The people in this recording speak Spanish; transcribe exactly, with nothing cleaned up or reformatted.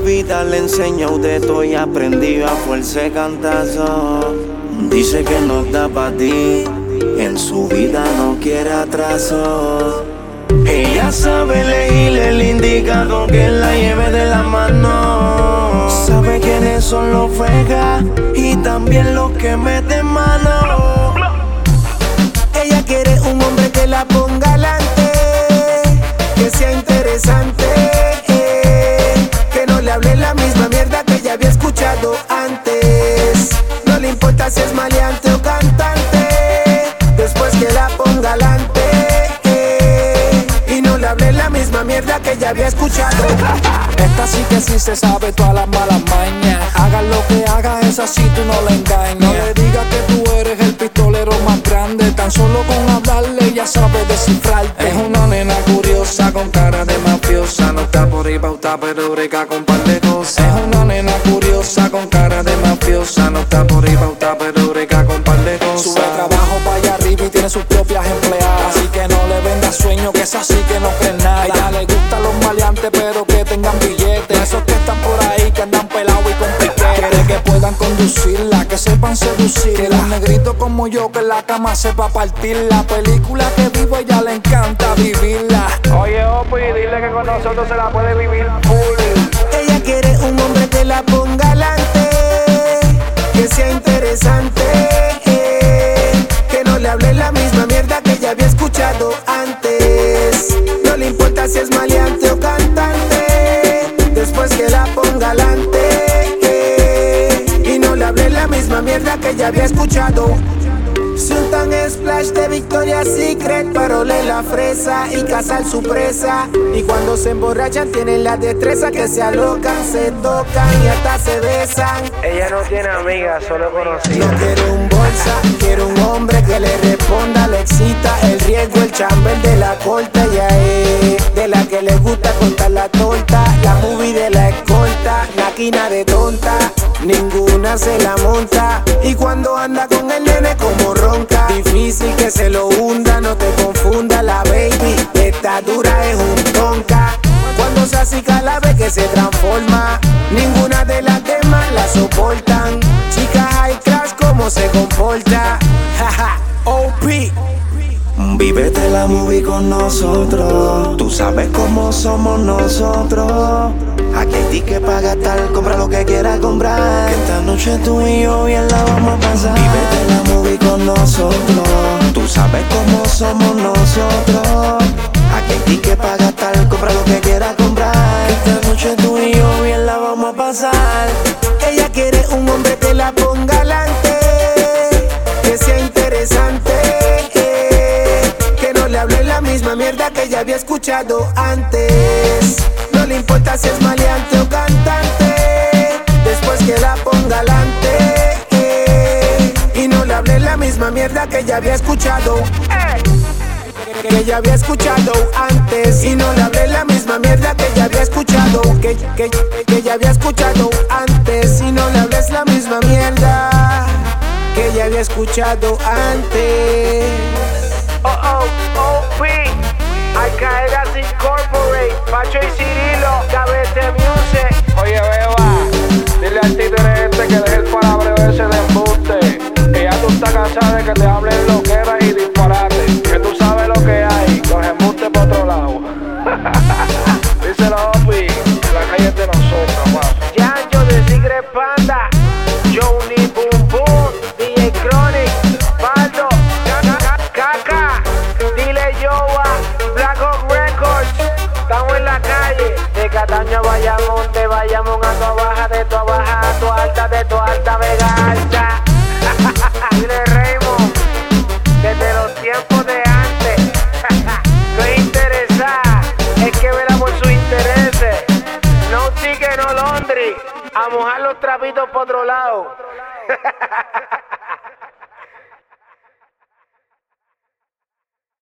vida le he enseñado de todo y aprendí a fuerza de cantazo. Dice que no da pa' ti, en su vida no quiere atraso. Ella sabe elegir el indicador que la lleve de la mano. Sabe quiénes son los fegas y también los que meten mano. Ella quiere un hombre que la ponga alante, que sea interesante, eh, que no le hable la misma mierda que ya había escuchado antes. No le importa si es maleante o cantante, después que la ponga alante, eh, y no le hable la misma mierda que ya había escuchado. Esta sí que sí se sabe todas las malas mañas. Haga lo que haga, esa sí tú no la engañas. No le digas que tú eres el pistolero más grande, tan solo con hablarle ya sabe descifrarte. Es una nena curiosa con cara de mafiosa, no está por ahí pauta pero breca con par de cosas. Es una nena curiosa con cara de mafiosa, no está por ahí pauta pero breca con par de cosas. Sube trabajo para allá arriba y tiene sus propias empleadas, así que no le vendas sueño que esa sí que no cree nada. A ella le gustan los maleantes pero que tengan billetes, esos que están por ahí que andan pelados y con piquetes. Quiere que puedan conducirla, que sepan seducirla, que los negritos como yo que en la cama sepa partir. La película que vivo ella le encanta vivirla. Oye, Opi, dile que con nosotros se la puede vivir full. Ella quiere un hombre que la ponga alante, que sea interesante, eh, que no le hable la misma mierda que ya había escuchado antes. No le importa si es maleante o cantante, después que la ponga alante, eh, y no le hable la misma mierda que ya había escuchado. Sultan Splash de Victoria's Secret, parole la fresa y cazar su presa. Y cuando se emborrachan tienen la destreza que se alocan, se tocan y hasta se besan. Ella no tiene amigas, solo conocidas. No quiere un bolsa, quiere un hombre que le responda, le excita el riesgo, el chamber de la corta. Ya es de la que le gusta contar la torta, la movie de la escolta, máquina de tonta, ninguna se la monta. Y cuando anda con el nene como ronca, difícil que se lo hunda, no te confunda la baby, esta dura es un tonka. Cuando se acica la ve que se transforma, ninguna de las demás la soportan. Chica high class como se comporta, jaja, O P. Vívete la movie con nosotros, tú sabes cómo somos nosotros. Aquí hay ticket para gastar, compra lo que quieras comprar, que esta noche tú y yo bien la vamos a pasar. Vívete la movie con nosotros, tú sabes cómo somos nosotros. Aquí hay ticket para gastar, compra lo que quieras comprar, que esta noche tú y yo bien la vamos a pasar. Ella quiere un hombre que la ponga alante, que sea interesante, eh, que no le hable la misma mierda que ya había escuchado antes. No le importa si es maleante o cantante, después que la ponga alante, eh, y no le hable la misma mierda que ya había escuchado, eh, que ya había escuchado antes. Y no le hable la misma mierda que ya había escuchado, que, que, que ya había escuchado antes. Y no le hables la misma mierda que ya había escuchado antes. Oh, oh, O P, Alcaedas Incorporate, Pacho y Cirilo, Cabete Music. Oye, beba, dile al títere este que deje el palabreo ese de embuste, que ya tú estás cansada de que te hablen loqueras y disparate, que tú sabes lo que hay, los embustes por otro lado. Díselo, O P, la calle es de nosotros, más. Yancho de Secret Panda, Johnny Boom Boom, D J Chronic, Baldo, Caca, dile Yoa, Black Hawk Records. Estamos en la calle, de Cataño a Bayamón, de Bayamón a Toa Baja, de Toa Baja a Toa Alta, de Toa Alta a Vega Alta. Dile Raymond, desde los tiempos de antes. No es interesada, es que verá por sus intereses. No ticket, no laundry, a mojar los trapitos por otro lado.